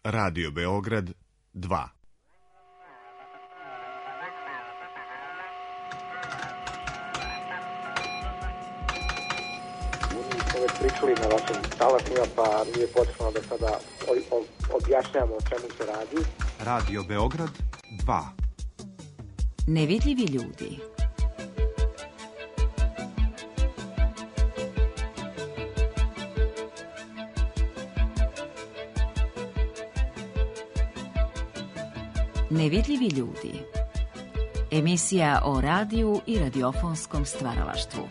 Radio Beograd 2. Već pričali na vašim talasima, pa nije potrebno da sada objašnjamo o čemu se radi. Radio Beograd 2. Nevidljivi ljudi. Nevidljivi ljudi. Emisija o radiju i radiofonskom stvaralaštvu.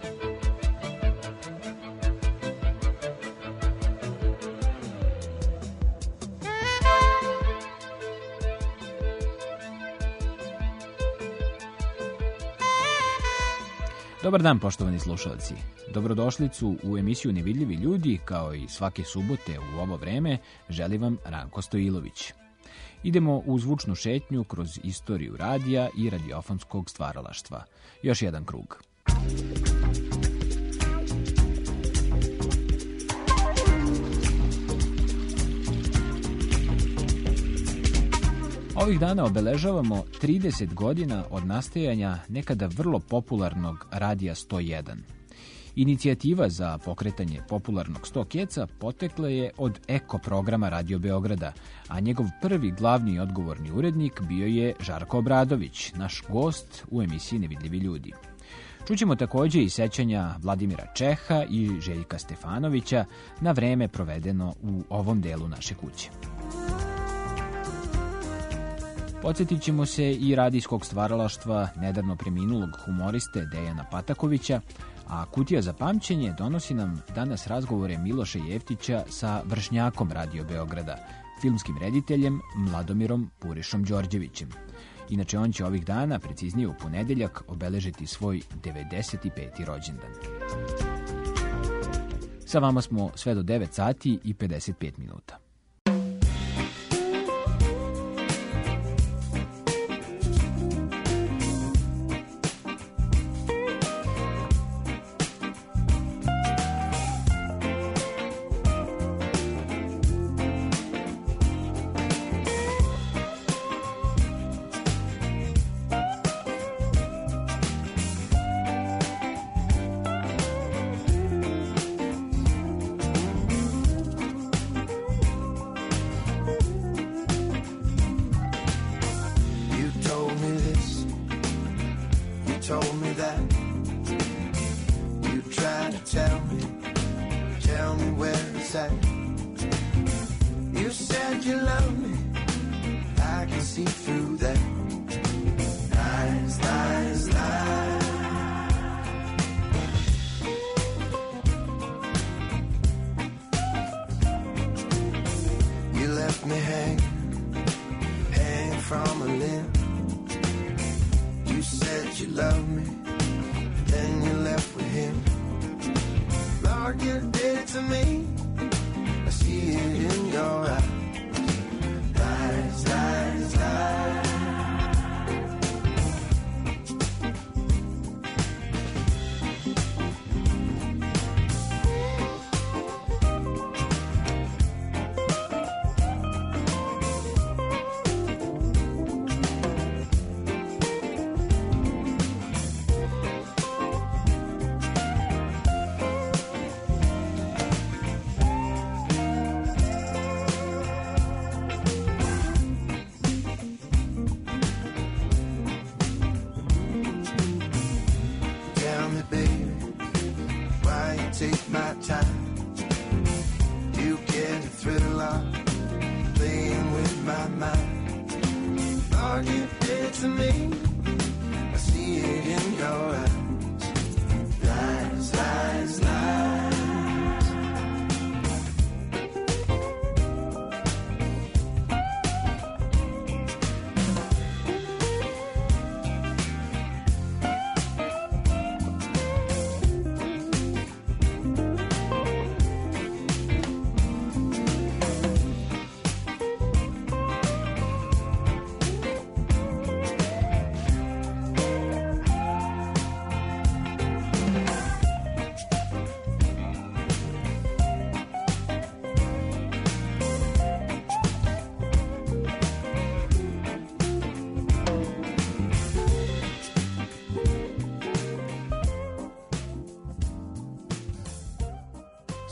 Dobar dan, poštovani slušalci. Dobrodošlicu u emisiju Nevidljivi ljudi, kao i svake subote u ovo vreme, želi vam Ranko Stojilović. Idemo u zvučnu šetnju kroz istoriju radija i radiofonskog stvaralaštva. Još jedan krug. Ovih dana obeležavamo 30 godina od nastajanja nekada vrlo popularnog Radija 101. Inicijativa za pokretanje popularnog 100 keca potekla je od Eko programa Radio Beograda, a njegov prvi glavni i odgovorni urednik bio je Žarko Obradović, naš gost u emisiji Nevidljivi ljudi. Čućemo također i sećanja Vladimira Čeha i Željka Stefanovića na vreme provedeno u ovom delu naše kuće. Podsjetit ćemo se i radijskog stvaralaštva nedavno preminulog humoriste Dejana Patakovića, a Kutija za pamćenje donosi nam danas razgovore Miloša Jeftića sa vršnjakom Radio Beograda, filmskim rediteljem Mladomirom Purišom Đorđevićem. Inače, on će ovih dana, preciznije u ponedeljak, obeležiti svoj 95. rođendan. Sa vama smo sve do 9 sati i 55 minuta.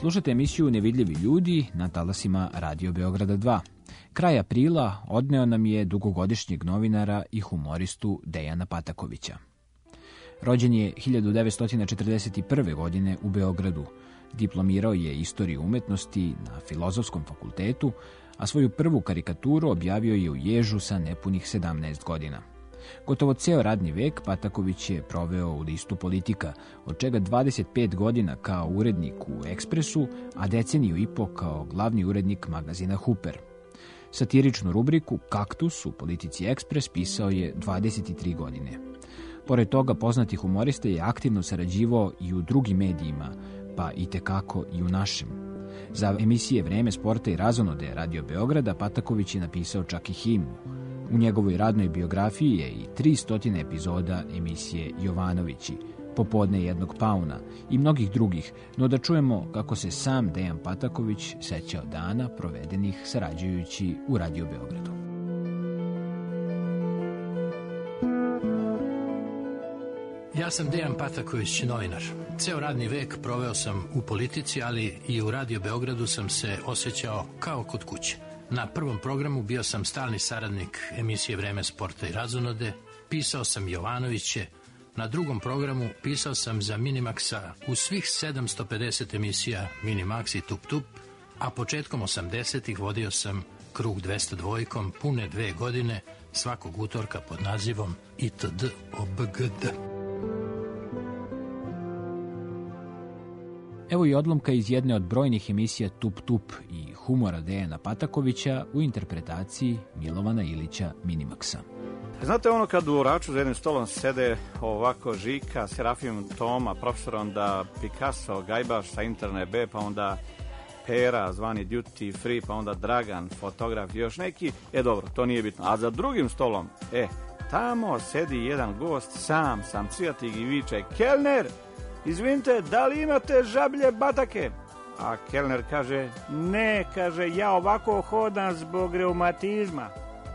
Slušate emisiju Nevidljivi ljudi na talasima Radio Beograda 2. Kraj aprila odneo nam je dugogodišnjeg novinara i humoristu Dejana Patakovića. Rođen je 1941. godine u Beogradu. Diplomirao je istoriju umetnosti na Filozofskom fakultetu, a svoju prvu karikaturu objavio je u Ježu sa nepunih 17 godina. Gotovo ceo radni vek Pataković je proveo u listu Politika, od čega 25 godina kao urednik u Ekspresu, a deceniju i po kao glavni urednik magazina Huper. Satiričnu rubriku Kaktus u Politici Ekspres pisao je 23 godine. Pored toga, poznati humorista je aktivno sarađivao i u drugim medijima, pa i tekako i u našem. Za emisije Vreme sporta i Razonode Radio Beograda Pataković je napisao čak i himnu. U njegovoj radnoj biografiji je i 300 epizoda emisije Jovanovići, Popodne jednog pauna i mnogih drugih, no da čujemo kako se sam Dejan Pataković sećao dana provedenih sarađujući u Radio Beogradu. Ja sam Dejan Pataković, novinar. Ceo radni vek proveo sam u Politici, ali i u Radio Beogradu sam se osjećao kao kod kuće. Na prvom programu bio sam stalni saradnik emisije Vreme sporta i Razonode, pisao sam Jovanoviće, na drugom programu pisao sam za Minimaxa u svih 750 emisija Minimax i Tup Tup, a početkom 80-ih vodio sam Krug 202 pune 2 godine, svakog utorka pod nazivom ITD OBGD. Evo i odlomka iz jedne od brojnih emisija Tup Tup i humora Dejana Patakovića u interpretaciji Milovana Ilića Minimaxa. Znate ono kad u Oraču za jednim stolom sede ovako Žika, Serafim Toma, profesor, onda Picasso, Gajbaš sa Interne B, pa onda Pera, zvani Duty Free, pa onda Dragan, fotograf i još neki. Dobro, to nije bitno. A za drugim stolom, tamo sedi jedan gost, sam cvijatig i viče: Kelner, izvinite, da li imate žablje batake? A kelner kaže: ne, kaže, ja ovako hodam zbog reumatizma.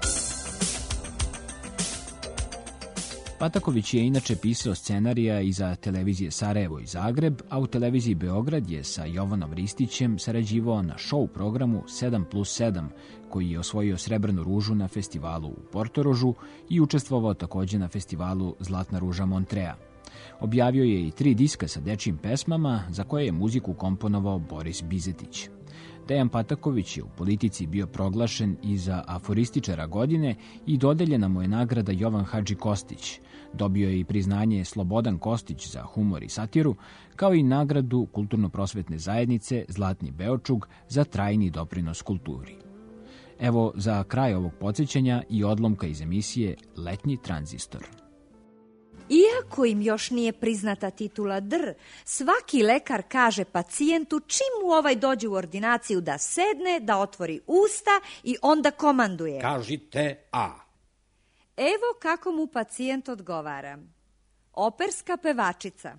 Pataković je inače pisao scenarija i za televizije Sarajevo i Zagreb, a u televiziji Beograd je sa Jovanom Ristićem sarađivao na show programu 7+7, koji je osvojio srebrnu ružu na festivalu u Portorožu i učestvovao također na festivalu Zlatna ruža Montrea. Objavio je i 3 diska sa dečijim pesmama, za koje je muziku komponovao Boris Bizetić. Dejan Pataković je u Politici bio proglašen i za aforističara godine i dodeljena mu je nagrada Jovan Hadži Kostić. Dobio je i priznanje Slobodan Kostić za humor i satiru, kao i nagradu Kulturno-prosvetne zajednice Zlatni Beočug za trajni doprinos kulturi. Evo za kraj ovog podsjećanja i odlomka iz emisije Letnji tranzistor. Iako im još nije priznata titula dr, svaki lekar kaže pacijentu čim mu ovaj dođe u ordinaciju da sedne, da otvori usta i onda komanduje: kažite A. Evo kako mu pacijent odgovara: operska pevačica,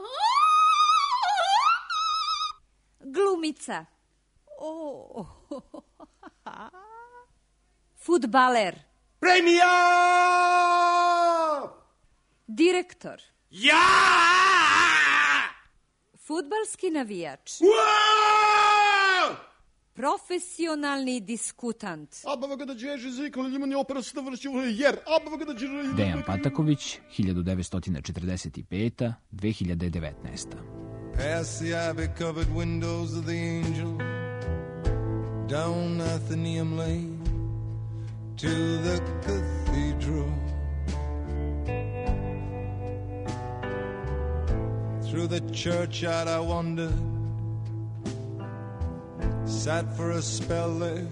glumica, fudbaler, Premija! direktor, Ja! fudbalski navijač, Wow! profesionalni diskutant. Dejan Pataković, 1945-2019. Past the ivy-covered windows of the Angel, down Athenaeum Lane to the cathedral, through the churchyard I wandered, sat for a spell there,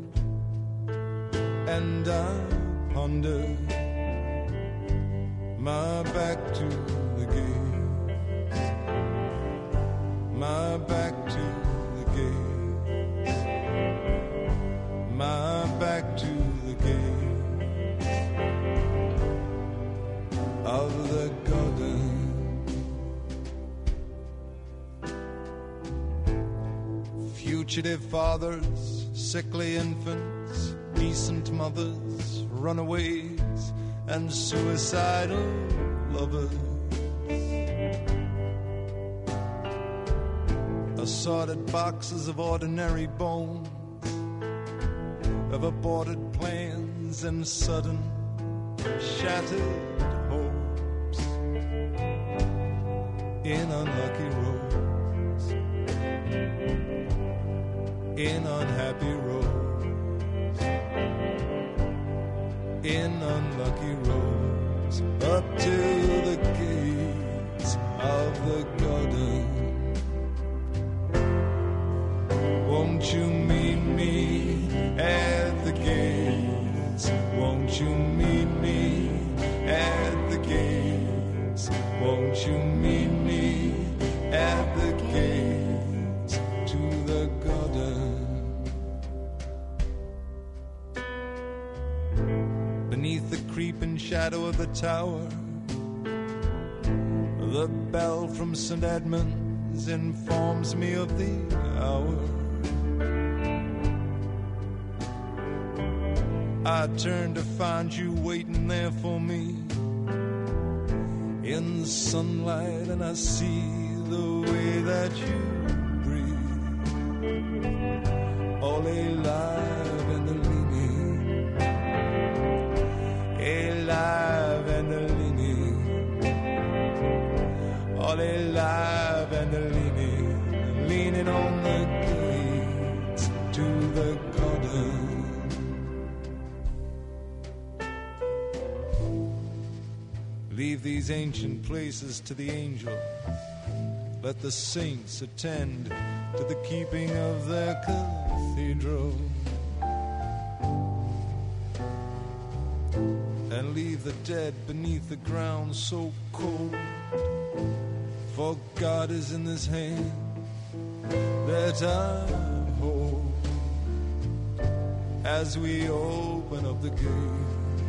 and I pondered, my back to the gates, my back to the gates, my back to the gates of the garden. Fugitive fathers, sickly infants, decent mothers, runaways, and suicidal lovers. assorted boxes of ordinary bones, of aborted plans and sudden shattered hopes in unlucky roads, in unhappy roads, in unlucky roads, up to the gates of the garden. Won't you meet me at the gates? Won't you meet me at the gates? Won't you meet me at the gates to the garden? Beneath the creeping shadow of the tower, the bell from St. Edmunds informs me of the hour. I turn to find you waiting there for me in the sunlight, and I see the way that you breathe, all alive and leaning, alive and leaning, all alive and leaning, leaning on the gates to the garden. Leave these ancient places to the angel. Let the saints attend to the keeping of their cathedral. And leave the dead beneath the ground so cold. For God is in this hand that I hold. As we open up the gate,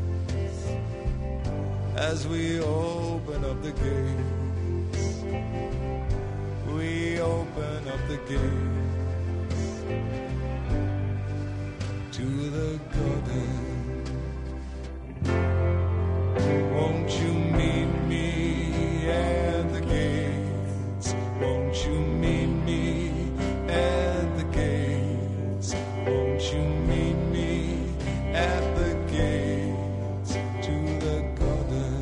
as we open up the gates, we open up the gates to the garden. Won't you meet me at the gates? Won't you meet me at the gates? Won't you meet me at the gates to the garden?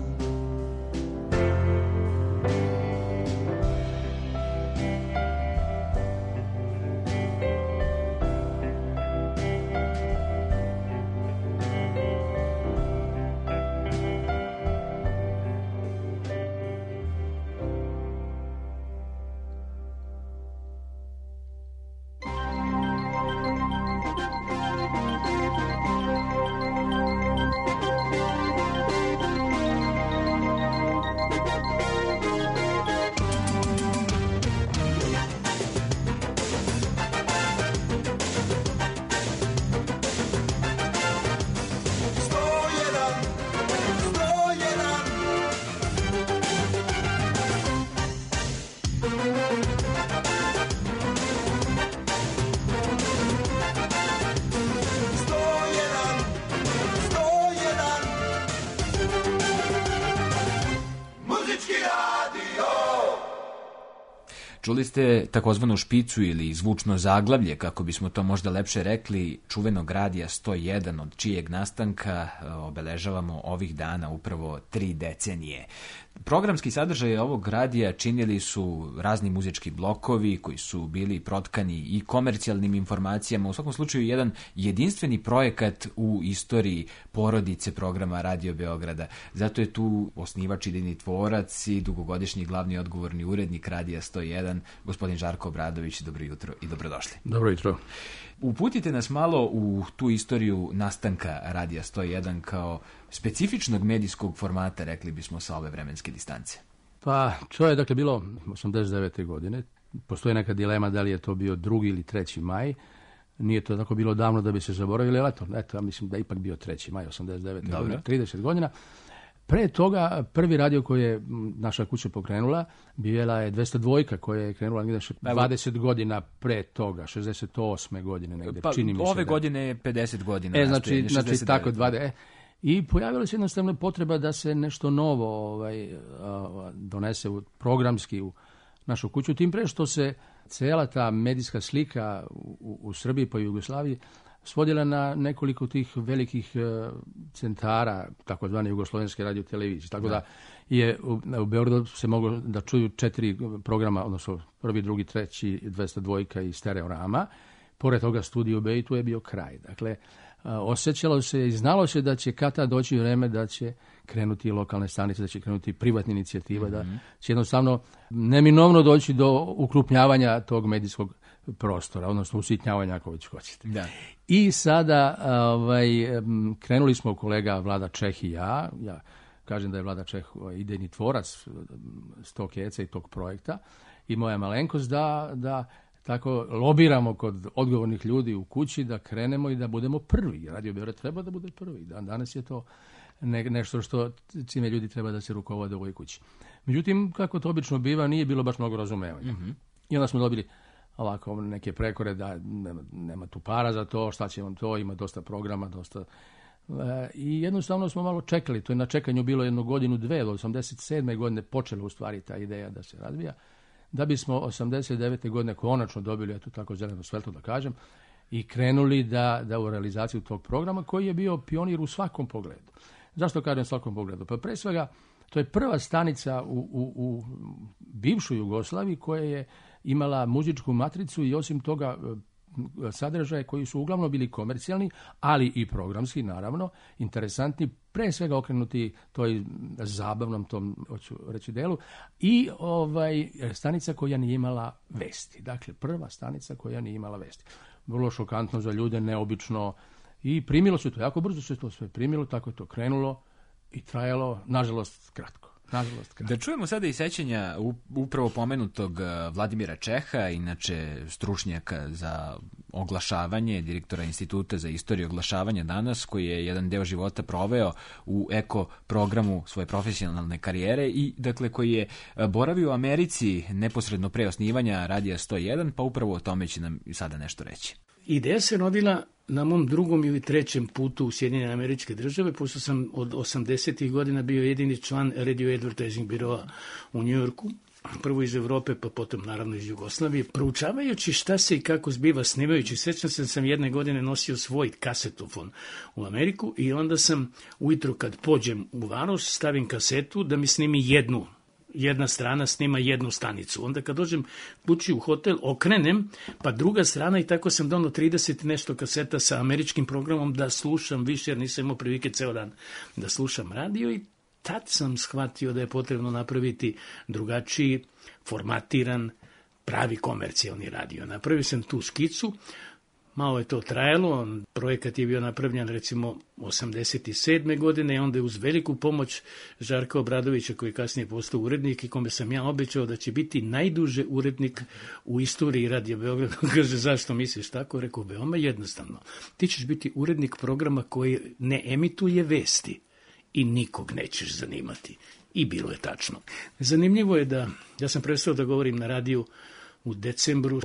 Čuli ste takozvanu špicu ili zvučno zaglavlje, kako bismo to možda lepše rekli, čuvenog radija 101, od čijeg nastanka obeležavamo ovih dana upravo 3 decenije. Programski sadržaj ovog radija činili su razni muzički blokovi koji su bili protkani i komercijalnim informacijama, u svakom slučaju jedan jedinstveni projekat u istoriji porodice programa Radio Beograda. Zato je tu osnivač, idejni tvorac i dugogodišnji glavni odgovorni urednik Radija 101, gospodin Žarko Obradović. Dobro jutro i dobrodošli. Dobro jutro. Uputite nas malo u tu istoriju nastanka Radija 101 kao specifičnog medijskog formata, rekli bismo, sa ove vremenske distance. Pa, to je dakle bilo 89. godine. Postoji neka dilema da li je to bio 2. ili 3. maj. Nije to tako bilo davno da bi se zaboravili, ali eto, ja mislim da je ipak bio 3. maj 89. godine, 30 godina. Pre toga, prvi radio koji je naša kuća pokrenula bila je 202 koja je krenula negdje 20 godina pre toga, 68. godine negdje, čini mi se. Ove godine je 50 godina. Znači tako 20. I pojavila se jednostavno potreba da se nešto novo donese programski našu kuću, tim pre što se cijela ta medijska slika u Srbiji pa i Jugoslaviji svodila na nekoliko tih velikih centara, takozvane jugoslovenske radiotelevizije. Tako da je u Beogradu se moglo da čuju 4 programa, odnosno 1., 2., 3., 202 i Stereorama. Pored toga Studio B i tu je bio kraj. Dakle, osjećalo se i znalo se da će kada doći vreme da će krenuti lokalne stanice, da će krenuti privatna inicijativa, da će jednostavno neminovno doći do ukrupnjavanja tog medijskog prostora, odnosno usitnjavanja, ako već hoćete. Da. I sada krenuli smo, kolega Vlada Čeh i ja kažem da je Vlada Čeh idejni tvorac tog keca i tog projekta i moja malenkost da tako lobiramo kod odgovornih ljudi u kući da krenemo i da budemo prvi. Radio Beograd treba da bude prvi. Danas je to nešto što čime ljudi treba da se rukovode u ovoj kući. Međutim, kako to obično biva, nije bilo baš mnogo razumevanja. I onda smo dobili ovako neke prekore da nema tu para za to, šta će vam to, ima dosta programa, dosta... I jednostavno smo malo čekali. To je na čekanju bilo 1 godinu, 2, do 87. godine počela u stvari ta ideja da se razvija. Da bismo 89. godine konačno dobili, eto tako zeleno svetlo da kažem, i krenuli da u realizaciju tog programa koji je bio pionir u svakom pogledu. Zašto kažem svakom pogledu? Pa pre svega, to je prva stanica u bivšoj Jugoslaviji koja je imala muzičku matricu i osim toga sadržaje koji su uglavnom bili komercijalni, ali i programski, naravno, interesantni, pre svega okrenuti toj zabavnom, tom, hoću reći, delu, i stanica koja nije imala vesti. Dakle, prva stanica koja nije imala vesti. Vrlo šokantno za ljude, neobično, i primilo se to, jako brzo se to sve primilo, tako je to krenulo i trajalo, nažalost, kratko. Da čujemo sada i sećanja upravo pomenutog Vladimira Čeha, inače stručnjaka za oglašavanje, direktora Instituta za istoriju oglašavanja danas, koji je jedan deo života proveo u eko programu svoje profesionalne karijere i dakle koji je boravio u Americi neposredno pre osnivanja Radija 101, pa upravo o tome će nam sada nešto reći. Ideja se rodila na mom 2. ili 3. putu u Sjedinjene Američke Države, pošto sam od 80. godina bio jedini član Radio Advertising biroa u Njujorku, prvo iz Evrope, pa potom naravno iz Jugoslavije. Proučavajući šta se i kako zbiva snimajući, sećam se da sam jedne godine nosio svoj kasetofon u Ameriku i onda sam ujutro kad pođem u Varoš stavim kasetu da mi snimi jedna strana snima jednu stanicu. Onda kad dođem kući u hotel, okrenem, pa druga strana i tako sam donio 30 nešto kaseta sa američkim programom da slušam više, jer nisam imao prilike ceo dan da slušam radio i tad sam shvatio da je potrebno napraviti drugačiji, formatiran, pravi komercijalni radio. Napravio sam tu skicu, malo je to trajalo, projekat je bio napravljen recimo 87. godine i onda je uz veliku pomoć Žarka Obradovića koji je kasnije postao urednik i kome sam ja obećao da će biti najduže urednik u istoriji Radija Beograda. Kaže, zašto misliš tako? Rekao, veoma jednostavno. Ti ćeš biti urednik programa koji ne emituje vesti i nikog nećeš zanimati. I bilo je tačno. Zanimljivo je da, ja sam prestao da govorim na radiju u decembru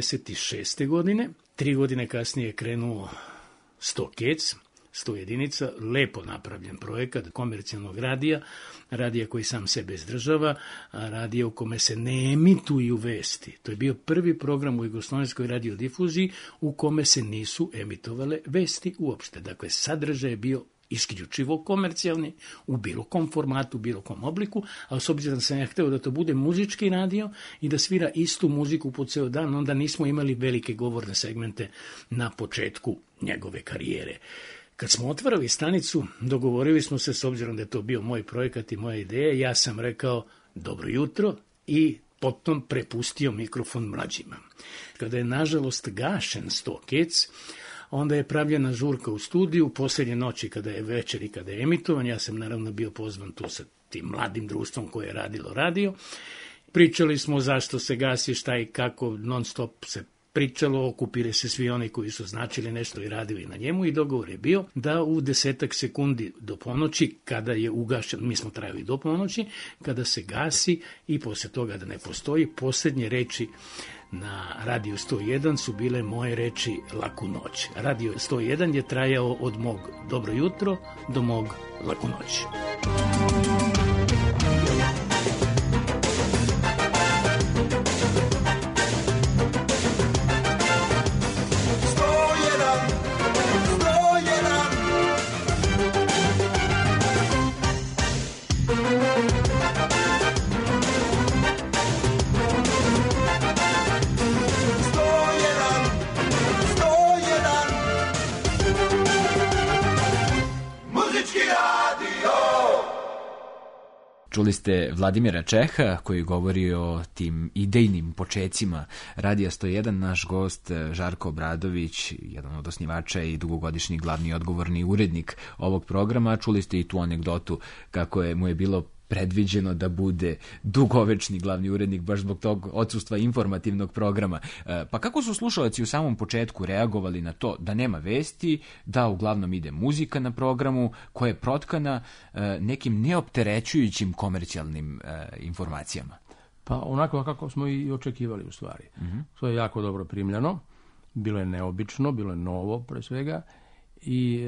86. godine. 3 godine kasnije je krenuo 100 kec, 100 jedinica, lepo napravljen projekat komercijalnog radija koji sam sebe izdržava, radija u kome se ne emituju vesti. To je bio prvi program u jugoslovenskoj radiodifuziji u kome se nisu emitovale vesti uopšte. Dakle, sadržaj je bio isključivo komercijalni, u bilo kom formatu, bilo kom obliku, ali s obzirom da sam ja hteo da to bude muzički radio i da svira istu muziku po ceo dan, onda nismo imali velike govorne segmente na početku njegove karijere. Kad smo otvarali stanicu, dogovorili smo se, s obzirom da je to bio moj projekat i moja ideja, ja sam rekao dobro jutro i potom prepustio mikrofon mlađima. Kada je nažalost gašen 100 kec, onda je pravljena žurka u studiju, posljednje noći kada je večer i kada je emitovan, ja sam naravno bio pozvan tu sa tim mladim društvom koje je radilo radio. Pričali smo zašto se gasi, šta i kako, non stop se pričalo, okupili se svi oni koji su značili nešto i radili na njemu i dogovor je bio da u 10 sekundi do ponoći, kada je ugašen, mi smo trajali do ponoći, kada se gasi i posle toga da ne postoji, posljednje reči na Radiju 101 su bile moje reči laku noć. Radio 101 je trajao od mog dobro jutro do mog laku noć. Čuli ste Vladimira Čeha koji govori o tim idejnim počecima Radija 101, naš gost Žarko Obradović, jedan od osnivača i dugogodišnji glavni odgovorni urednik ovog programa. Čuli ste i tu anegdotu kako mu je bilo predviđeno da bude dugovečni glavni urednik baš zbog tog odsustva informativnog programa. Pa kako su slušalci u samom početku reagovali na to da nema vesti, da uglavnom ide muzika na programu koja je protkana nekim neopterećujućim komercijalnim informacijama? Pa onako kako smo i očekivali u stvari. To je jako dobro primljeno, bilo je neobično, bilo je novo pre svega i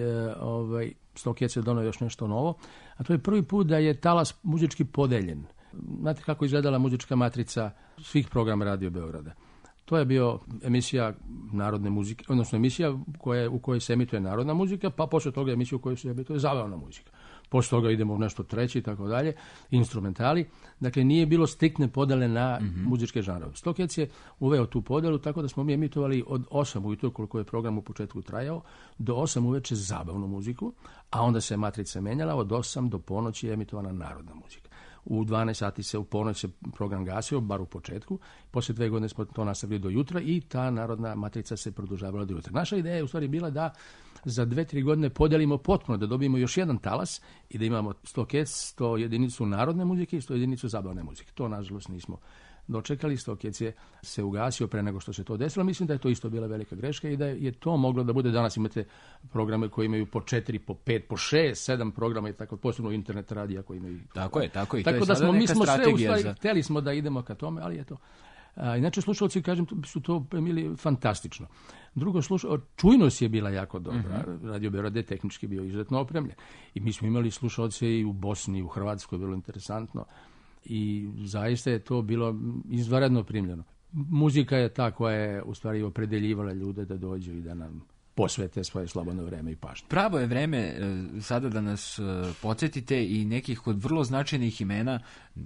Stokec je donao još nešto novo, a to je prvi put da je talas muzički podeljen. Znate kako izgledala muzička matrica svih programa Radio Beograda. To je bio emisija narodne muzike, odnosno emisija u kojoj se emituje narodna muzika, pa posle toga emisija u kojoj se emituje zabavna muzika. Posle toga idemo u nešto treće i tako dalje, instrumentali. Dakle, nije bilo striktne podele na muzičke žanrove. Stokec je uveo tu podelu, tako da smo mi emitovali od 8 ujutro, koliko je program u početku trajao, do 8 uveče zabavnu muziku, a onda se matrica menjala, od 8 do ponoći je emitovana narodna muzika. U 12 sati se u ponoć se program gasio, bar u početku. Poslije 2 godine smo to nastavili do jutra i ta narodna matrica se produžavala do jutra. Naša ideja je u stvari bila da za 2-3 godine podelimo potpuno, da dobijemo još jedan talas i da imamo 100 jedinicu narodne muzike i 100 jedinicu zabavne muzike. To, nažalost, nismo dočekali. Stokec je se ugasio pre nego što se to desilo. Mislim da je to isto bila velika greška i da je to moglo da bude. Danas imate programe koji imaju po 4, po 5, po 6, 7 programa i tako, posebno internet radija koji imaju. Tako je. Tako da smo, mi smo sve u stvari, hteli smo da idemo ka tome, ali je to. Inače, slušalci, kažem, su to primili fantastično. Drugo, čujnost je bila jako dobra. Radio Beograd je tehnički bio izuzetno opremljen. I mi smo imali slušalce i u Bosni, i u Hrvatskoj, bilo interesantno. I zaista je to bilo izvanredno primljeno. Muzika je ta koja je u stvari opredeljivala ljude da dođu i da nam posvete svoje slobodno vreme i pažnje. Pravo je vreme sada da nas podsjetite i nekih od vrlo značajnih imena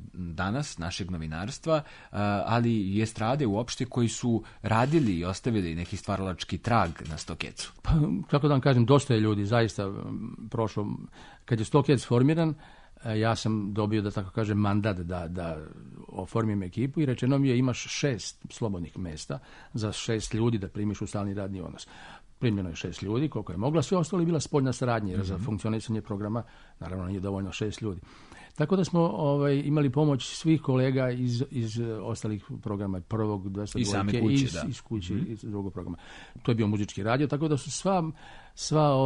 danas našeg novinarstva, ali i estrade uopšte koji su radili i ostavili neki stvaralački trag na Stokecu. Pa, kako da vam kažem, dosta je ljudi zaista prošlo. Kad je Stokec formiran, ja sam dobio, da tako kažem, mandat da oformim ekipu i rečeno mi je imaš 6 slobodnih mesta za 6 ljudi da primiš u stalni radni odnos. Primljeno je 6 ljudi, koliko je mogla, sve ostalo je bila spoljna saradnja, jer za funkcionisanje programa naravno nije dovoljno 6 ljudi. Tako da smo imali pomoć svih kolega iz ostalih programa, prvog 202 i same kuće, iz kuće iz drugog programa. To je bio muzički radio, tako da su sva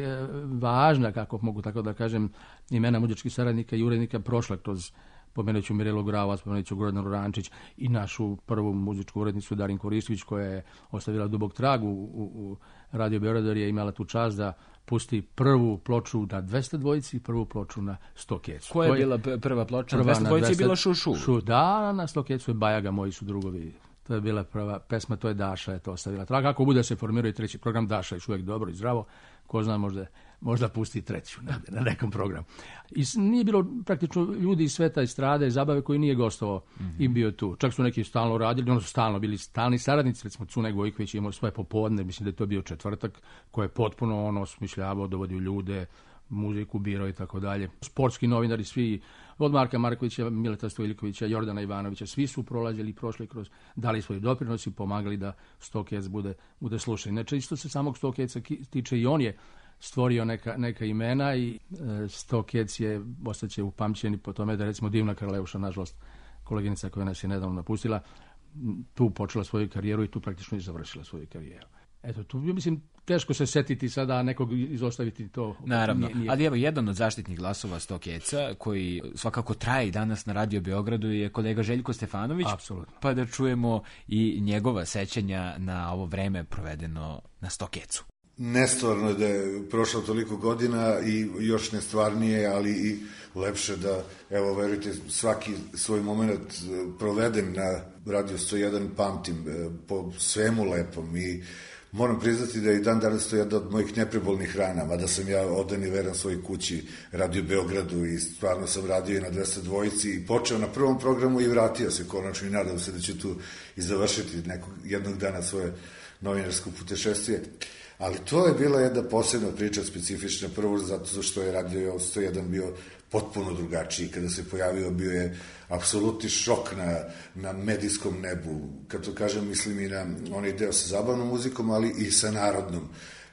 važna, kako mogu tako da kažem, imena muzičkih saradnika i urednika prošla kroz, pomenuću Mirelu Grava, pomenuću Gordanu Rančić i našu prvu muzičku urednicu Darinku Ristović, koja je ostavila dubok trag u Radio Beograd, jer je imala tu čast da pusti prvu ploču na 202 i prvu ploču na Stokecu. Koja je bila prva ploča? Na 202 je bila Šušu. Da, na Stokecu je Bajaga, moji su drugovi. To je bila prva pesma, to je Daša, je to ostavila trag. Ako bude se formirao i treći program, Daša je uvijek dobro i zdravo, ko zna, možda pusti treću na nekom programu. I nije bilo praktično ljudi iz sveta estrade, zabave koji nije gostovao i bio tu. Čak su neki stalno radili, ono su stalno bili stalni saradnici, recimo Cune Gojković imao svoje popodne, mislim da je to bio četvrtak, koji je potpuno osmišljavao, dovodio ljude, muziku, birao i tako dalje. Sportski novinari svi, od Marka Markovića, Mileta Stojljikovića, Jordana Ivanovića, svi su prolazili i prošli kroz, dali svoj doprinos i pomagali da Stokec bude slušan. Inače, isto se samog Stokeca tiče, i on je stvorio neka imena i Stokec ostaće upamćeni po tome da, recimo, Divna Karleuša, nažalost, koleginica koja nas je nedavno napustila, tu počela svoju karijeru i tu praktično i završila svoju karijeru. Eto, tu mislim, teško se setiti sada, nekog izostaviti to. Naravno, ali evo, jedan od zaštitnih glasova Stokeca, koji svakako traje i danas na Radio Beogradu, je kolega Željko Stefanović. Apsolutno. Pa da čujemo i njegova sećanja na ovo vreme provedeno na Stokecu. Nestvarno je da je prošlo toliko godina i još nestvarnije, ali i lepše da, evo, verujte, svaki svoj moment provedem na Radio 101, pamtim po svemu lepom i moram priznati da je i dan danas to jedna od mojih neprebolnih rana, mada sam ja odan i veran svojoj kući, Radio Beogradu, i stvarno sam radio i na 202 i počeo na prvom programu i vratio se konačno i nadam se da ću tu i završiti jednog dana svoje novinarsko putešestvije. Ali to je bila jedna posebna priča, specifična, prvo zato što je Radio 101 bio potpuno drugačiji. Kada se pojavio, bio je apsolutni šok na medijskom nebu. Kad to kažem, mislim i na onaj deo sa zabavnom muzikom, ali i sa narodnom.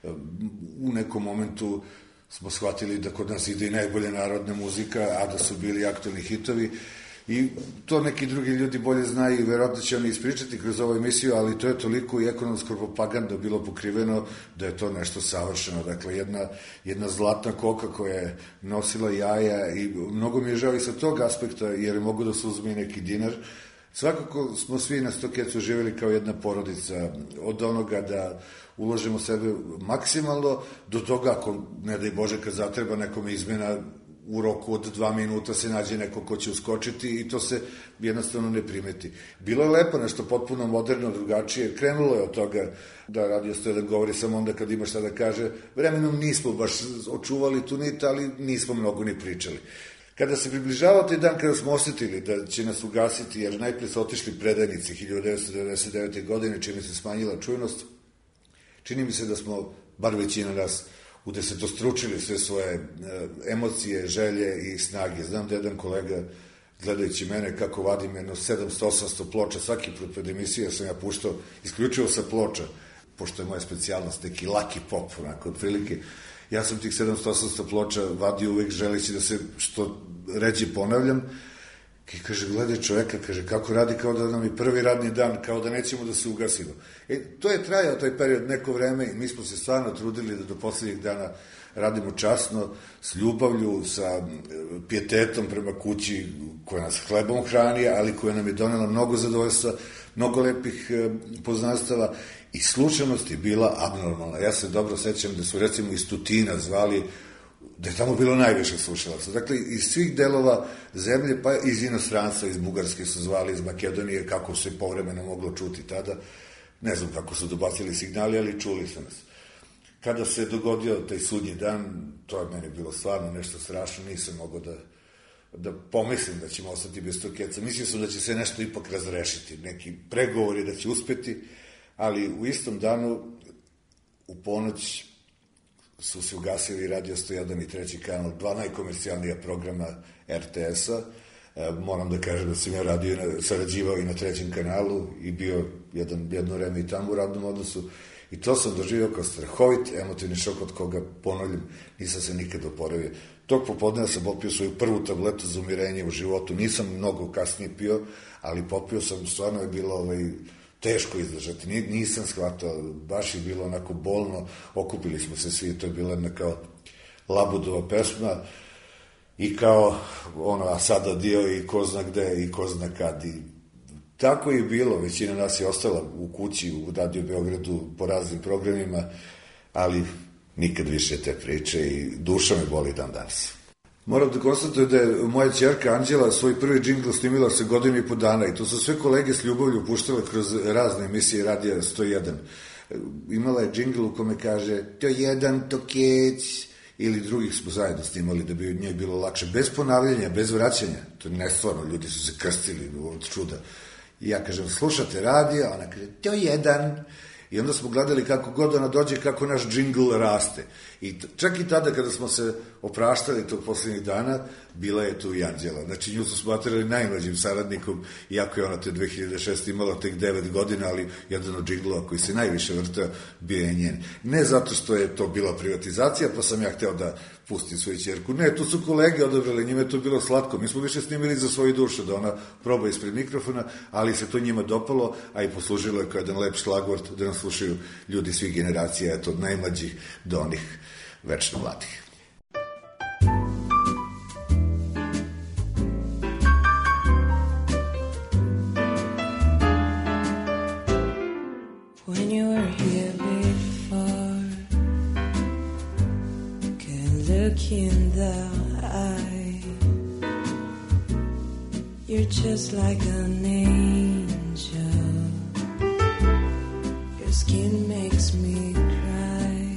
U nekom momentu smo shvatili da kod nas ide i najbolja narodna muzika, a da su bili aktualni hitovi. I to neki drugi ljudi bolje znaju i verovatno će oni ispričati kroz ovu emisiju, ali to je toliko i ekonomsko propaganda bilo pokriveno da je to nešto savršeno. Dakle, jedna zlatna koka koja je nosila jaja i mnogo mi je žao i sa tog aspekta, jer mogu da se uzme neki dinar. Svakako smo svi na Stokecu živjeli kao jedna porodica, od onoga da uložimo sebe maksimalno, do toga ako, ne daj Bože, kad zatreba nekome izmena, u roku od 2 minuta se nađe neko ko će uskočiti i to se jednostavno ne primeti. Bilo je lepo, nešto potpuno moderno, drugačije. Krenulo je od toga da Radio 101 govori samo onda kad ima šta da kaže. Vremenom nismo baš očuvali tu nit, ali nismo mnogo ni pričali. Kada se približavao taj dan kada smo osetili da će nas ugasiti, jer najpre su otišli predajnici 1999. godine, čime se smanjila čujnost, čini mi se da smo, bar većina nas, udesetostručili sve svoje emocije, želje i snage. Znam da jedan kolega, gledajući mene kako vadim jedno 700-800 ploča, svaki put pred emisiju sam ja puštao isključivo sa ploča, pošto je moja specijalnost neki laki pop, onako, otprilike. Ja sam tih 700-800 ploča vadio uvek želeći da se što ređe ponavljam. I kaže, gledaj čoveka, kaže, kako radi kao da nam je prvi radni dan, kao da nećemo da se ugasimo. To je trajao taj period neko vreme i mi smo se stvarno trudili da do poslednjih dana radimo časno, s ljubavlju, sa pijetetom prema kući koja nas hlebom hrani, ali koja nam je donela mnogo zadovoljstva, mnogo lepih poznanstava i slušanost je bila abnormalna. Ja se dobro sećam da su recimo iz Tutina zvali, da je tamo bilo najviše slušalaca. Dakle, iz svih delova zemlje, pa iz inostranstva, iz Bugarske su zvali, iz Makedonije, kako se povremeno moglo čuti tada. Ne znam kako su dobacili signali, ali čuli su nas. Kada se dogodio taj sudnji dan, to je meni bilo stvarno nešto strašno, nisam mogao da pomislim da ćemo ostati bez Stokeca. Mislio sam da će se nešto ipak razrešiti, neki pregovori da će uspeti, ali u istom danu, u ponoć, su se ugasili Radio 101 i Treći kanal, 2 najkomercijalnija programa RTS-a. Moram da kažem da sam ja sarađivao i na Trećem kanalu i bio jedno vreme i tamo u radnom odnosu. I to sam doživio kao strahovit emotivni šok od koga, ponavljam, nisam se nikad oporavio. Tog popodneva sam popio svoju prvu tabletu za umirenje u životu. Nisam mnogo kasnije pio, ali popio sam, stvarno je bilo teško izdržati. Nisam shvatao, baš je bilo onako bolno. Okupili smo se svi, to je bila jedna kao Labudova pesma i kao a sada dio i ko zna gde i ko zna kad. I tako je bilo, većina nas je ostala u kući u Radio Beogradu po raznim programima, ali nikad više te priče i duša me boli dan danas. Moram da konstatujem da je moja ćerka Anđela svoj prvi džingl snimila se 1,5 godine i to su sve kolege s ljubavlju puštale kroz razne emisije Radija 101. Imala je džingl u kome kaže to jedan Tokec, ili drugih smo zajedno snimali da bi njoj bilo lakše, bez ponavljanja, bez vraćanja. To je nestvarno, ljudi su se krstili od čuda. I ja kažem, slušate radio, ona kaže, to jedan. I onda smo gledali kako god ona dođe, kako naš džingl raste. I čak i tada kada smo se opraštali tog poslednjih dana, bila je tu i Anđela. Znači, nju su smatrali najmlađim saradnikom, iako je ona te 2006. imala tek 9 godina, ali jedan od džinglova koji se najviše vrtao bio je njen. Ne zato što je to bila privatizacija, pa sam ja hteo da pustim svoju ćerku. Ne, tu su kolege odabrali, njima je to bilo slatko. Mi smo više snimili za svoju dušu, da ona proba ispred mikrofona, ali se to njima dopalo, a i poslužilo je kao jedan lep šlagvort da nas slušaju ljudi svih generacija, od najmlađih do onih večno mladih. When you were here before, can look in the eye. You're just like an angel. Your skin makes me cry.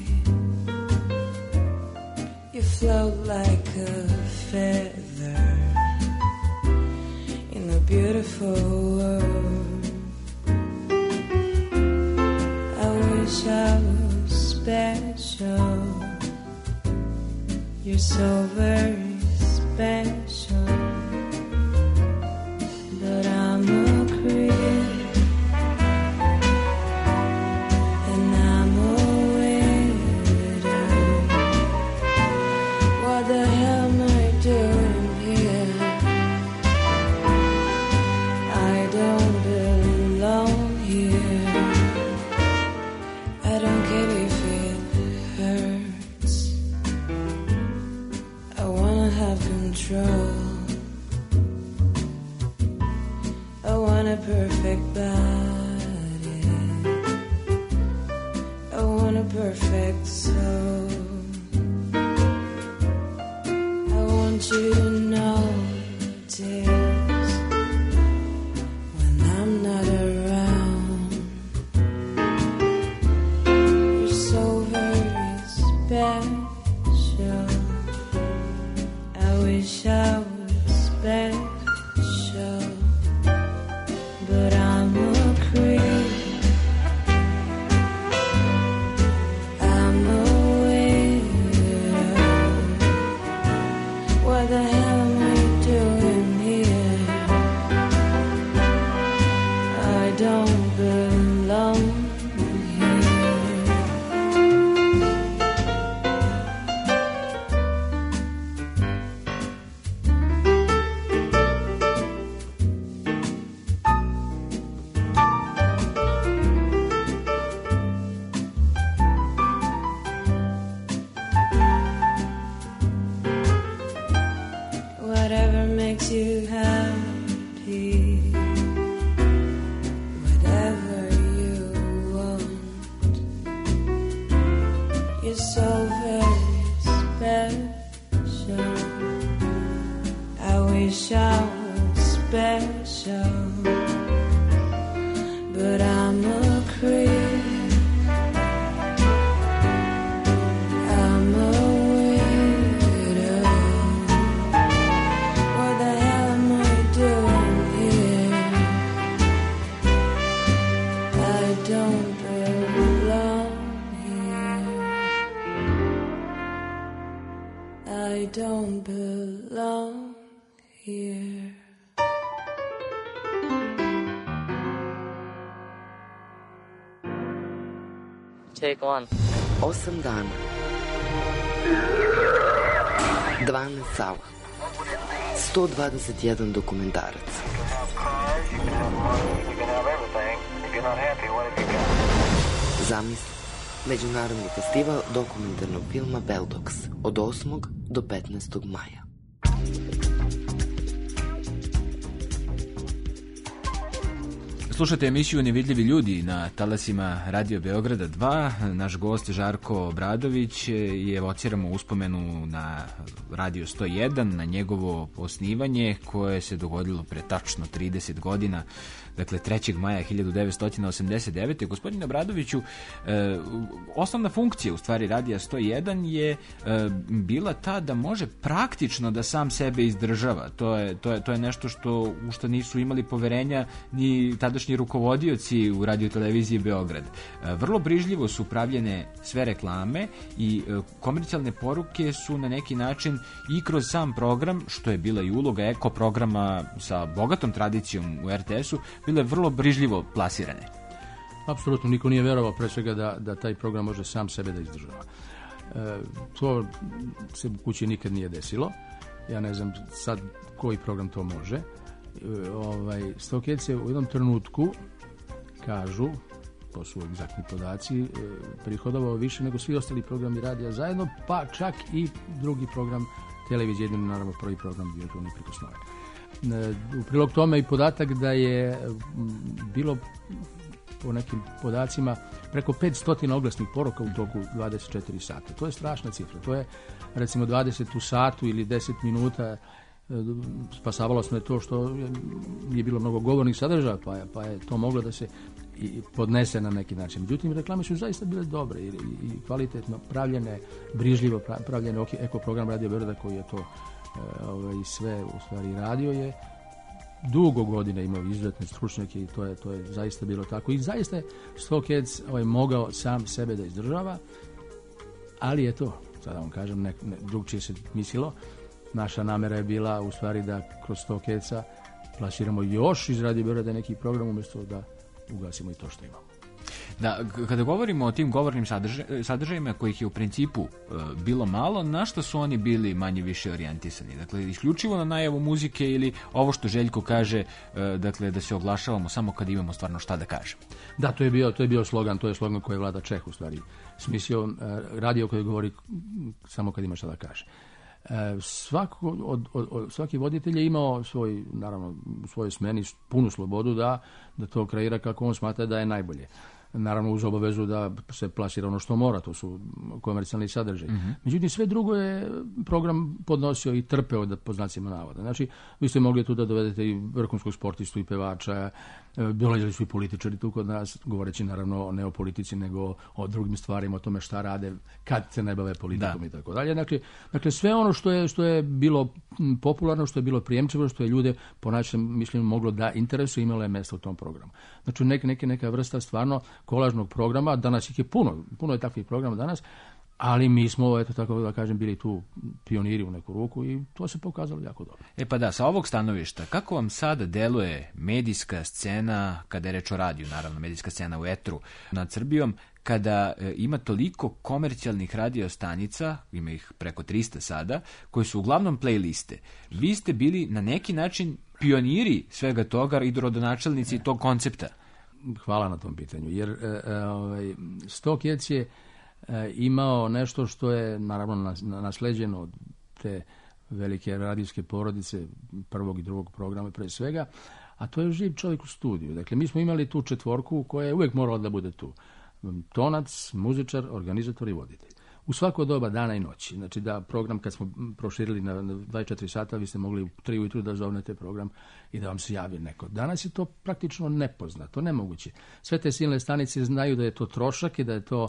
You float like a feather in a beautiful world. I wish I was special. You're so very special. But I'm a creep, and I'm a widow. What the hell am I doing here? I don't belong here. I don't care if it hurts. I wanna have control. I want a perfect body. I want a perfect soul. I want you to notice when I'm not around. You're so very special. I wish I was special. But I'm a creep. I'm a widow. What the hell am I doing here? I don't belong here. Whatever makes you happy, whatever you want. You're so very special. I wish I was special, but I'm a creep. I'm a widow. What the hell am I doing here? I don't belong here. I don't belong here. Take one. 8 dana. 12 sala. 121 dokumentarac. Zamisli. Međunarodni festival dokumentarnog filma Beldox od 8. do 15. maja. Slušate emisiju Nevidljivi ljudi na talasima Radio Beograda 2. Naš gost Žarko Obradović je evociramo uspomenu na Radio 101, na njegovo osnivanje koje se dogodilo pre tačno 30 godina, dakle 3. maja 1989. Gospodine Obradoviću, osnovna funkcija u stvari Radija 101 je bila ta da može praktično da sam sebe izdržava. To je nešto u što nisu imali poverenja ni tadašnji rukovodioci u radioteleviziji Beograd. Vrlo brižljivo su pravljene sve reklame i komercijalne poruke su na neki način i kroz sam program, što je bila i uloga eko programa sa bogatom tradicijom u RTS-u, bile vrlo brižljivo plasirane. Apsolutno, niko nije verovao pre svega da taj program može sam sebe da izdržava. To se u kući nikad nije desilo. Ja ne znam sad koji program to može. Stokec je u jednom trenutku, kažu, to su egzaktni podaci, prihodovao više nego svi ostali programi radija zajedno, pa čak i drugi program televizije, jedino naravno prvi program bio to Neprikosnoven. U prilog tome i podatak da je bilo po nekim podacima preko 500 oglasnih poruka u toku 24 sata. To je strašna cifra. To je recimo 20 u satu ili 10 minuta. Spasavalo smo je to što je bilo mnogo govornih sadržaja, pa je to moglo da se i podnese na neki način. Međutim, reklame su zaista bile dobre i kvalitetno pravljene, brižljivo pravljene. Eko program Radio Beograda koji je to sve u stvari radio je dugo godina imao izuzetne stručnjake i to je zaista bilo tako. I zaista je Stokec mogao sam sebe da izdržava Ali eto, sada vam kažem, drugčije se mislilo. Naša namera je bila u stvari da kroz 100 keca plasiramo još iz Radio Beograda neki program umjesto da ugasimo i to što imamo. Da, kada govorimo o tim govornim sadržajima kojih je u principu bilo malo, na što su oni bili manje više orijentisani? Dakle, isključivo na najavu muzike ili ovo što Željko kaže, dakle, da se oglašavamo samo kad imamo stvarno šta da kažemo? Da, to je bio slogan, to je slogan koji je Vlada Čeh u stvari smislio, radio koji govori samo kad ima šta da kaže. Svaki voditelj je imao u svojoj smeni punu slobodu da to kreira kako on smatra da je najbolje. Naravno uz obavezu da se plasira ono što mora, to su komercijalni sadržaj. Međutim, sve drugo je program podnosio i trpeo, da po znacima navoda. Znači, vi ste mogli tu da dovedete i vrhunskog sportistu i pevača, dolazili su i političari tu kod nas, govoreći naravno ne o politici, nego o drugim stvarima, o tome šta rade, kad se ne bave politikom i tako dalje. Dakle, sve ono što je bilo popularno, što je bilo prijemčivo, što je ljude, po našem mišljenju, moglo da interesuje, imalo je mjesto u tom programu. Znači, neka vrsta stvarno kolažnog programa, danas ih je puno je takvih programa danas, ali mi smo, eto tako da kažem, bili tu pioniri u neku ruku i to se pokazalo jako dobro. Pa da, sa ovog stanovišta, kako vam sada deluje medijska scena, kada je reč o radiju, naravno, medijska scena u etru nad Srbijom, kada ima toliko komercijalnih radio stanica, ima ih preko 300 sada, koji su uglavnom playliste. Vi ste bili na neki način pioniri svega toga i rodonačelnici tog koncepta. Hvala na tom pitanju, jer 100 kec je imao nešto što je naravno nasleđeno od te velike radijske porodice prvog i drugog programa pre svega, a to je živ čovjek u studiju. Dakle, mi smo imali tu četvorku koja je uvijek morala da bude tu. Tonac, muzičar, organizator i voditelj. U svako doba dana i noći. Znači da program kad smo proširili na 24 sata, vi ste mogli u 3 ujutru da zovnete program i da vam se javi neko. Danas je to praktično nepoznato, nemoguće. Sve te silne stanice znaju da je to trošak i da je to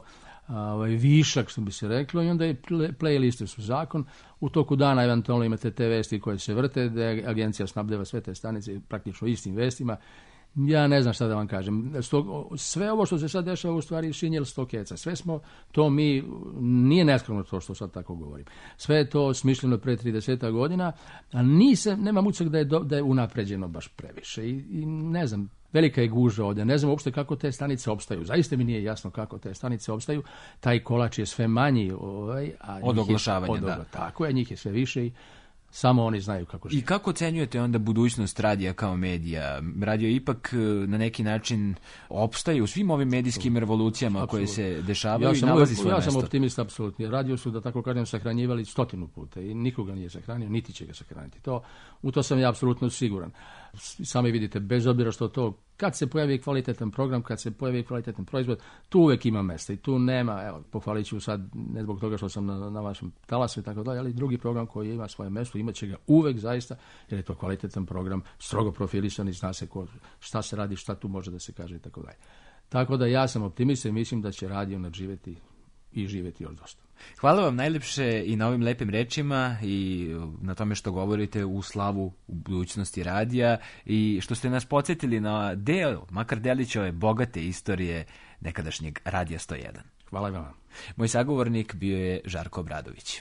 višak, što bi se reklo, i onda je playliste su zakon. U toku dana eventualno imate te vesti koje se vrte, da agencija snabdeva sve te stanice praktično istim vestima. Ja ne znam šta da vam kažem. Sve ovo što se sad dešava u stvari šinjel 100 keca. Sve smo to mi, nije neskromno to što sad tako govorim. Sve je to smišljeno pre 30 godina, a nemam utisak da je unapređeno baš previše. I ne znam, velika je guža ovdje. Ne znam uopšte kako te stanice opstaju. Zaista mi nije jasno kako te stanice opstaju. Taj kolač je sve manji. Od oglašavanja, da. Tako je, njih je sve više i samo oni znaju kako žive. I kako ocenjujete onda budućnost radija kao medija? Radio ipak na neki način opstaje u svim ovim medijskim revolucijama koje se dešavaju i nalazi svoje mesto. Ja sam optimist, apsolutno. Radio su, da tako kažem, sahranjivali 100 puta i nikoga nije sahranio, niti će ga sahraniti. U to sam ja apsolutno siguran. Sami vidite, bez obzira što to, kad se pojavi kvalitetan program, kad se pojavi kvalitetan proizvod, tu uvijek ima mesta i tu nema, evo, pohvalit ću sad, ne zbog toga što sam na vašem talasu i tako dalje, ali drugi program koji ima svoje mesto, imat će ga uvijek zaista, jer je to kvalitetan program, strogo profilisan i zna se šta se radi, šta tu može da se kaže i tako dalje. Tako da ja sam optimista i mislim da će radio nadživjeti i živjeti još dosta. Hvala vam najlepše i na ovim lepim rečima i na tome što govorite u slavu u budućnosti radija i što ste nas podsjetili na makar delić ove bogate istorije nekadašnjeg Radija 101. Hvala vam. Moj sagovornik bio je Žarko Obradović.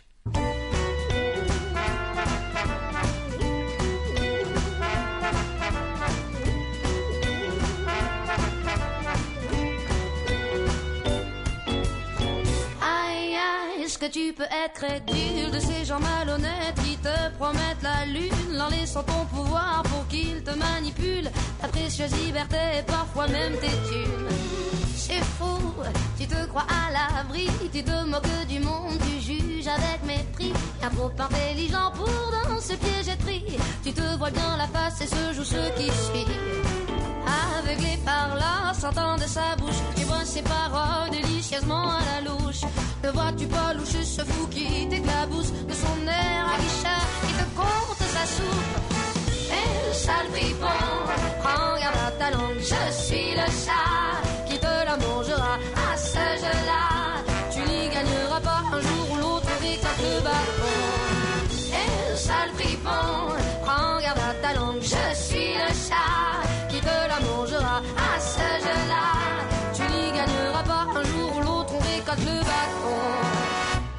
Que tu peux être crédule de ces gens malhonnêtes qui te promettent la lune en laissant ton pouvoir pour qu'ils te manipulent ta précieuse liberté et parfois même tes thunes. C'est fou, tu te crois à l'abri, tu te moques du monde, tu juges avec mépris. Un trop intelligent pour dans ce piégetterie. Tu te vois bien la face et se joue ce qui suit. Aveuglé par là, sentant de sa bouche, tu vois ses paroles délicieusement à la louche. Ne vois-tu pas loucher ce fou qui t'éclabousse de son air aguicheur qui te compte sa soupe? Et le sale fripon, prends garde à ta langue, je suis le chat qui te la mangera à ce jeu-là. Tu n'y gagneras pas un jour ou l'autre avec le bâton. Et le sale fripon, prends garde à ta langue, je suis le chat qui te la mangera à ce jeu-là. Tu n'y gagneras pas un jour ou l'autre avec le bâton.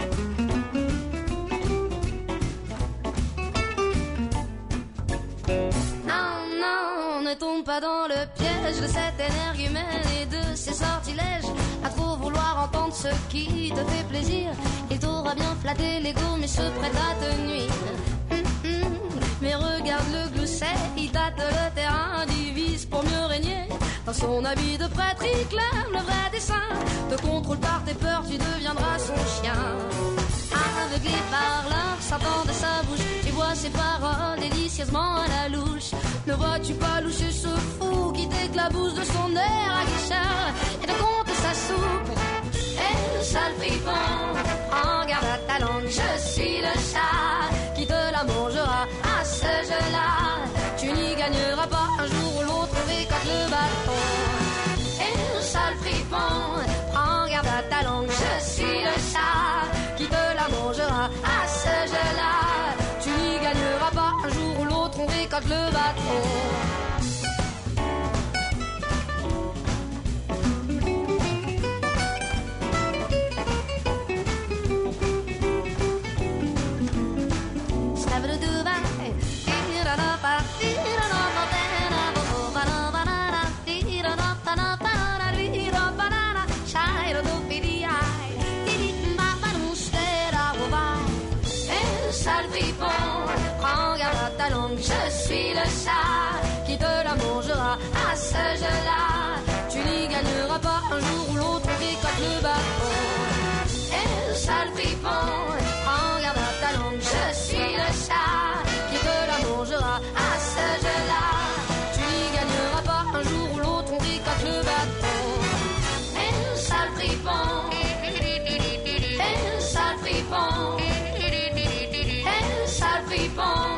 ne tombe pas dans le piège de cette énergumène et de ses sortilèges. À trop vouloir entendre ce qui te fait plaisir, il t'aura bien flatté l'ego mais se prête à te nuire. Mais regarde le glousset, il tâte le terrain, divise pour mieux régner. Dans son habit de prêtre, il clame le vrai dessein. Te contrôle par tes peurs, tu deviendras son chien. Aveuglé par l'instant de sa bouche, tu vois ses paroles délicieusement à la louche. Ne vois-tu pas loucher ce fou qui t'éclabousse de son air aguicheur et te compte sa soupe? Et le sale fripon, prends garde à ta langue, je suis le chat qui te la mangera à ce jeu-là. Tu n'y gagneras pas, un jour ou l'autre on récolte le bâton. Et le sale fripon, prends garde à ta langue, je suis le chat qui te la mangera à ce jeu-là. Tu n'y gagneras pas, un jour ou l'autre on récolte le bâton. Je suis le chat qui te la mangera à ce jeu-là. Tu n'y gagneras pas, un jour ou l'autre on récolte le bâton. Et le sale fripon, prends garde à ta langue. Je suis le chat qui te la mangera à ce jeu-là. Tu n'y gagneras pas, un jour ou l'autre on récolte le bâton. Et le sale fripon, et le sale fripon, et le sale fripon.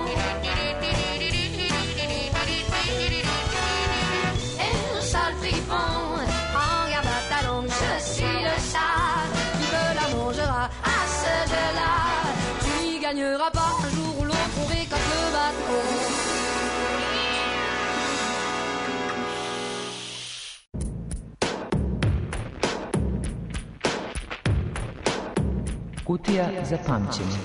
Prends garde à ta langue, je suis le chat qui te la mangera à ce jeu-là. Tu n'y gagneras pas, un jour ou l'autre on récolte le bâton. Kutija za pamćenje.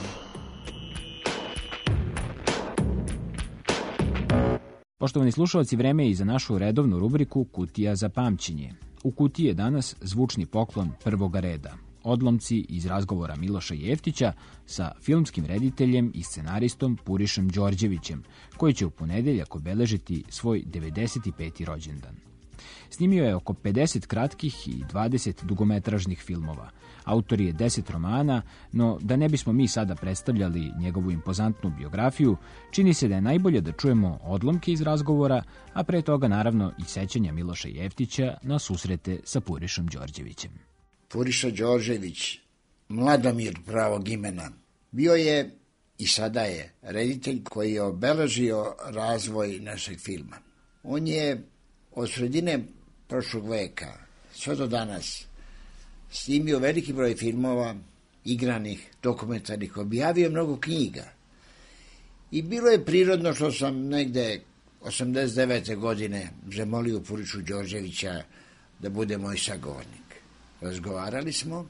Poštovani slušalci, vreme je i za našu redovnu rubriku Kutija za pamćenje. U kutiji je danas zvučni poklon prvoga reda. Odlomci iz razgovora Miloša Jeftića sa filmskim rediteljem i scenaristom Purišom Đorđevićem, koji će u ponedeljak obeležiti svoj 95. rođendan. Snimio je oko 50 kratkih i 20 dugometražnih filmova. Autor je 10 romana, no da ne bismo mi sada predstavljali njegovu impozantnu biografiju, čini se da je najbolje da čujemo odlomke iz razgovora, a pre toga naravno i sećanja Miloša Jeftića na susrete sa Purišom Đorđevićem. Puriša Đorđević, Mladomir pravog imena, bio je i sada je reditelj koji je obeležio razvoj našeg filma. On je od sredine prošlog veka sve do danas snimio veliki broj filmova, igranih, dokumentarnih, objavio mnogo knjiga. I bilo je prirodno što sam negde 89. godine zamolio Purišu Đorđevića da bude moj sagovornik. Razgovarali smo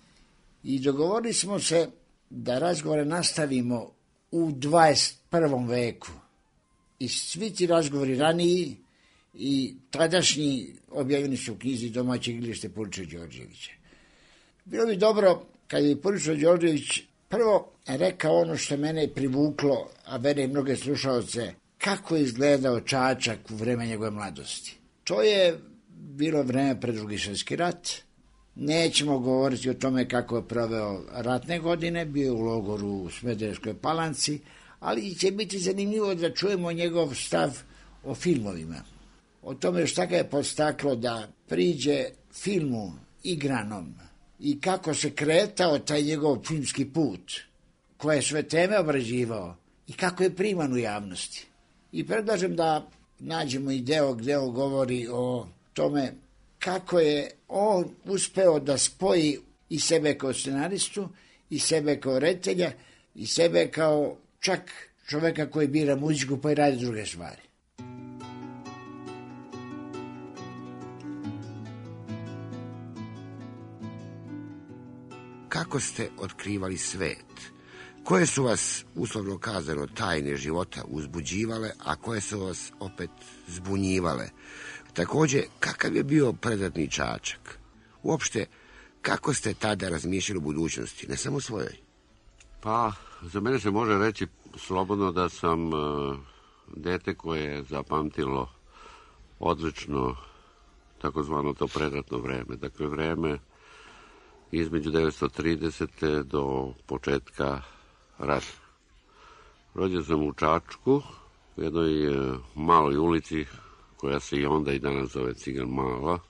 i dogovorili smo se da razgovore nastavimo u 21. veku. I svi ti razgovori raniji i tadašnji objavljeni su u knjizi Domaće igralište Puriše Đorđevića. Bilo bi dobro kad je Puriša Đorđević prvo rekao ono što mene privuklo, a mene i mnoge slušalce, kako je izgledao Čačak u vreme njegove mladosti. To je bilo vreme pred Drugi svjetski rat. Nećemo govoriti o tome kako je proveo ratne godine, bio je u logoru u Smederevskoj Palanci, ali će biti zanimljivo da čujemo njegov stav o filmovima. O tome šta ga je podstaklo da priđe filmu igranom i kako se kretao taj njegov filmski put, koje sve teme obrađivao i kako je priman u javnosti. I predlažem da nađemo i deo gde on govori o tome kako je on uspeo da spoji i sebe kao scenaristu, i sebe kao reditelja, i sebe kao čak čoveka koji bira muziku pa i radi druge stvari. Kako ste otkrivali svet? Koje su vas, uslovno kazano, tajne života uzbuđivale, a koje su vas opet zbunjivale? Takođe, kakav je bio predratni Čačak? Uopšte, kako ste tada razmišljali o budućnosti, ne samo svojoj? Pa, za mene se može reći slobodno da sam dete koje je zapamtilo odlično takozvano to predratno vreme. Dakle, vreme između 1930. do početka rata. Rođen sam u Čačku, u jednoj maloj ulici koja se i onda i danas zove Cigan Mala,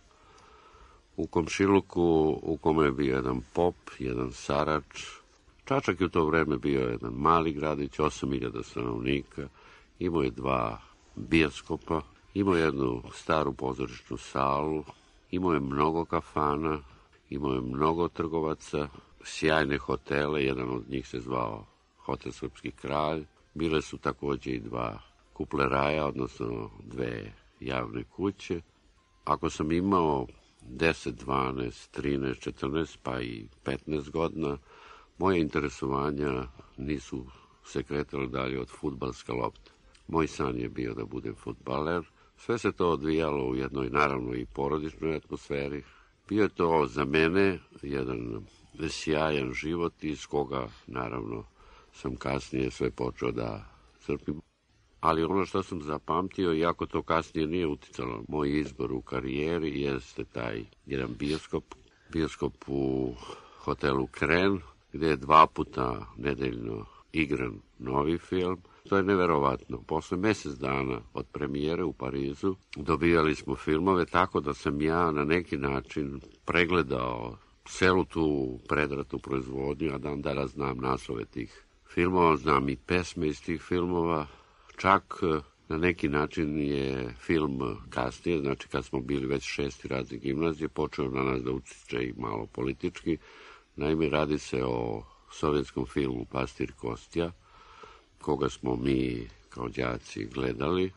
u komšiluku u kome je bio jedan pop, jedan sarač. Čačak je u to vreme bio jedan mali gradić, 8.000 stanovnika, imao je 2 bioskopa, imao je jednu staru pozorišnu salu, imao je mnogo kafana, imao je mnogo trgovaca, sjajne hotele, jedan od njih se zvao Hotel Srpski kralj. Bile su takođe i 2 kupleraja, odnosno 2 javne kuće. Ako sam imao 10, 12, 13, 14, pa i 15 godina, moje interesovanja nisu se kretale dalje od fudbalska lopta. Moj san je bio da budem fudbaler. Sve se to odvijalo u jednoj, naravno, i porodičnoj atmosferi. Bio je to za mene jedan sjajan život iz koga, naravno, sam kasnije sve počeo da crpim. Ali ono što sam zapamtio, iako to kasnije nije uticalo moj izbor u karijeri, jeste taj jedan bioskop u hotelu Kren, gde je 2 puta nedeljno igran novi film. To je neverovatno. Posle mesec dana od premijere u Parizu dobijali smo filmove, tako da sam ja na neki način pregledao celu tu predratnu proizvodnju, a dan danas znam naslove tih filmova, znam i pesme iz tih filmova. Čak na neki način je film kasnije, znači kad smo bili već 6. razred gimnazije, počeo na nas da utiče i malo politički. Naime, radi se o sovjetskom filmu Pastir Kostja, koga smo mi kao đaci gledali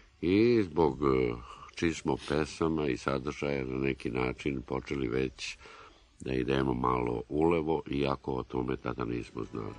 i zbog čiji smo pesama i sadržaja na neki način počeli već da idemo malo ulevo, iako o tome tada nismo znali.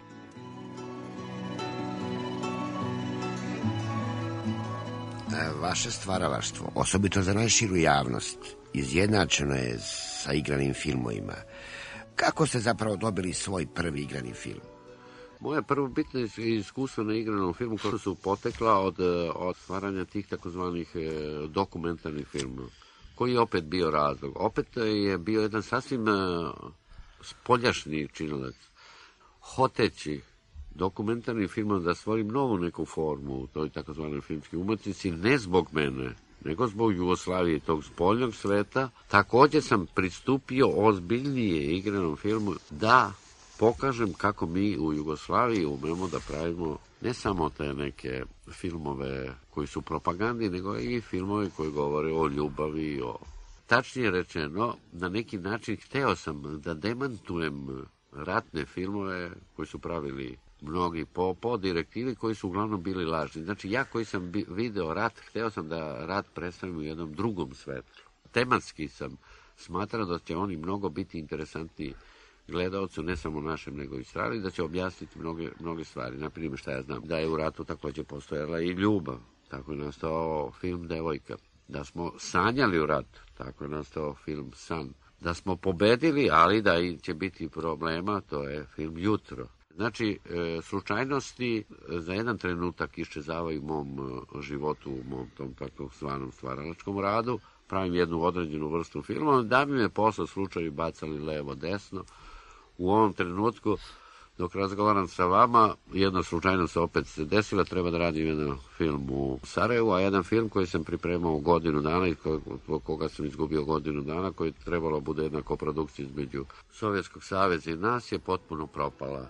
Vaše stvaralaštvo, osobito za najširu javnost, izjednačeno je sa igranim filmovima. Kako ste zapravo dobili svoj prvi igrani film? Moja prvobitna iskustva na igranom filmu koja su potekla od stvaranja tih takozvanih dokumentarnih filmova, koji je opet bio razlog. Opet je bio jedan sasvim spoljašnji činilac, hoteći dokumentarnim filmom da stvorim novu neku formu u toj takozvanoj filmskoj umetnici, ne zbog mene, nego zbog Jugoslavije i tog spoljnog sveta. Takođe sam pristupio ozbiljnije igranom filmu da pokažem kako mi u Jugoslaviji umemo da pravimo ne samo te neke filmove koji su propagandi, nego i filmove koji govore o ljubavi, Tačnije rečeno, na neki način hteo sam da demantujem ratne filmove koji su pravili mnogi po direktivi koji su uglavnom bili lažni. Znači, ja koji sam video rat, hteo sam da rat predstavim u jednom drugom svetlu. Tematski sam smatrao da će oni mnogo biti interesantniji gledalcu, ne samo našem, nego i strani, da će objasniti mnoge stvari. Naprimjer, šta ja znam, da je u ratu takođe postojala i ljubav. Tako je nastao film Devojka. Da smo sanjali u ratu. Tako je nastao film San. Da smo pobedili, ali da će biti problema, to je film Jutro. Znači, slučajnosti za jedan trenutak iščezavaju u mom životu, u mom tom takozvanom stvaralačkom radu. Pravim jednu određenu vrstu filma, da bi me posle slučaji bacali levo, desno. U ovom trenutku, dok razgovaram sa vama, jedna slučajnost se opet desila, treba da radim jedan film u Sarajevu, a jedan film koji sam pripremao godinu dana i koga sam izgubio godinu dana, koji je trebalo bude jedna koprodukcija između Sovjetskog saveza i nas, je potpuno propala.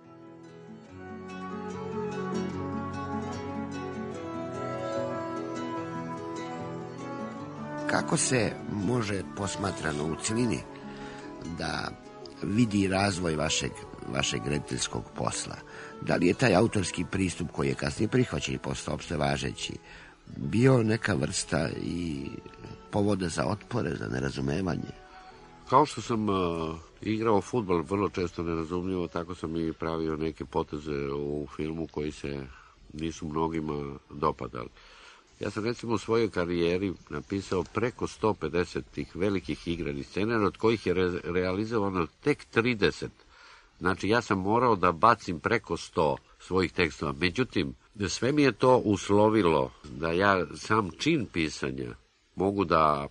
Kako se može posmatrano u celini da vidi razvoj vašeg rediteljskog posla? Da li je taj autorski pristup koji je kasnije prihvaćen i postao opšte važeći bio neka vrsta i povoda za otpore, za nerazumevanje? Kao što sam igrao fudbal vrlo često nerazumljivo, tako sam i pravio neke poteze u filmu koji se nisu mnogima dopadali. Ja sam recimo u svojoj karijeri napisao preko 150 tih velikih igranih scenarija, od kojih je realizovano tek 30. Znači ja sam morao da bacim preko 100 svojih tekstova. Međutim, sve mi je to uslovilo da ja sam čin pisanja mogu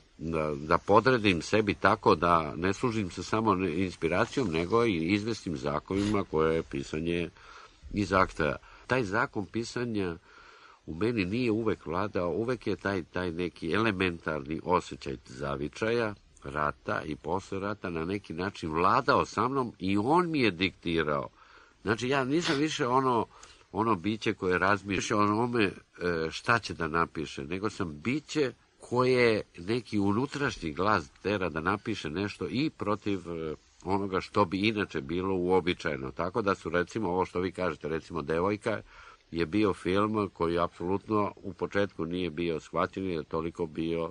da podredim sebi tako da ne služim se samo inspiracijom, nego i izvesnim zakonima koje je pisanje i zahteva. Taj zakon pisanja u meni nije uvek vladao, uvek je taj neki elementarni osjećaj zavičaja, rata i posle rata na neki način vladao sa mnom i on mi je diktirao. Znači ja nisam više ono biće koje razmišlja o onome šta će da napiše, nego sam biće koje neki unutrašnji glas tera da napiše nešto i protiv onoga što bi inače bilo uobičajeno. Tako da su recimo ovo što vi kažete, recimo Devojka je bio film koji apsolutno u početku nije bio shvaćen jer je toliko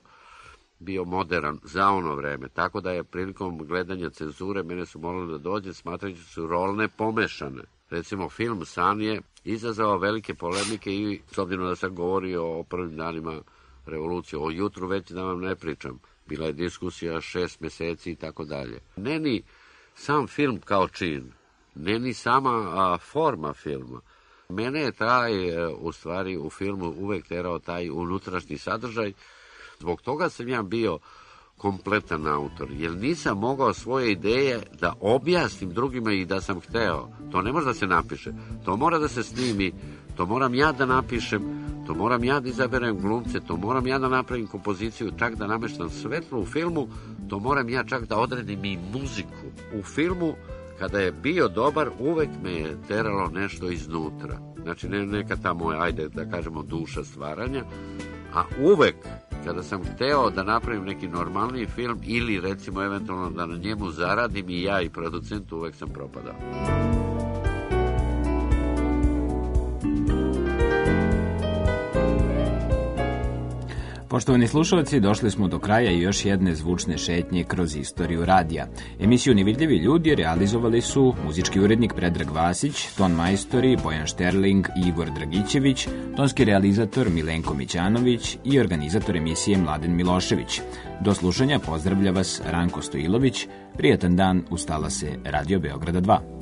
bio modern za ono vreme. Tako da je prilikom gledanja cenzure mene su morali da dođe smatrajući su rolne pomešane. Recimo film San je izazvao velike polemike i s obzirom da sam govorio o prvim danima revolucije, o jutru već da vam ne pričam. Bila je diskusija 6 meseci i tako dalje. Ne ni sam film kao čin, ne ni sama forma filma. Mene je u stvari u filmu uvek terao taj unutrašnji sadržaj. Zbog toga sam ja bio kompletan autor, jer nisam mogao svoje ideje da objasnim drugima i da sam hteo. To ne može da se napiše, to mora da se snimi, to moram ja da napišem, to moram ja da izaberem glumce, to moram ja da napravim kompoziciju, čak da nameštam svetlo u filmu, to moram ja čak da odredim i muziku. U filmu, kada je bio dobar, uvek me je teralo nešto iznutra. Znači, ne neka ta moja, ajde da kažemo, duša stvaranja, a uvek, kada sam hteo da napravim neki normalniji film ili recimo eventualno da na njemu zaradim i ja i producent, uvek sam propadao. Poštovani slušalci, došli smo do kraja i još jedne zvučne šetnje kroz istoriju radija. Emisiju Nevidljivi ljudi realizovali su muzički urednik Predrag Vasić, ton majstori Bojan Šterling i Igor Dragićević, tonski realizator Milenko Mićanović i organizator emisije Mladen Milošević. Do slušanja pozdravlja vas Ranko Stojilović. Prijatan dan, ustala se Radio Beograda 2.